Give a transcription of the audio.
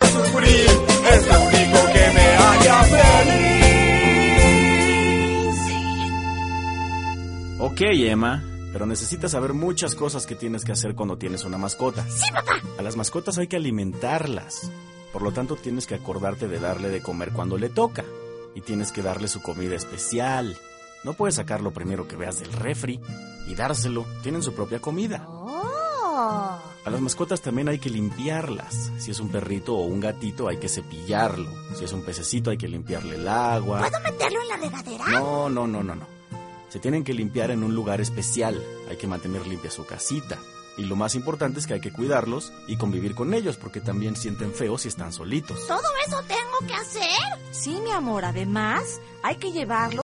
sufrir, es lo único que me haría feliz. Ok, Emma, pero necesitas saber muchas cosas que tienes que hacer cuando tienes una mascota. ¡Sí, papá! A las mascotas hay que alimentarlas. Por lo tanto, tienes que acordarte de darle de comer cuando le toca. Y tienes que darle su comida especial. No puedes sacar lo primero que veas del refri y dárselo. Tienen su propia comida. ¡Oh! A las mascotas también hay que limpiarlas. Si es un perrito o un gatito, hay que cepillarlo. Si es un pececito, hay que limpiarle el agua. ¿Puedo meterlo en la regadera? No. Se tienen que limpiar en un lugar especial. Hay que mantener limpia su casita. Y lo más importante es que hay que cuidarlos y convivir con ellos, porque también sienten feo si están solitos. ¿Todo eso tengo que hacer? Sí, mi amor, además hay que llevarlo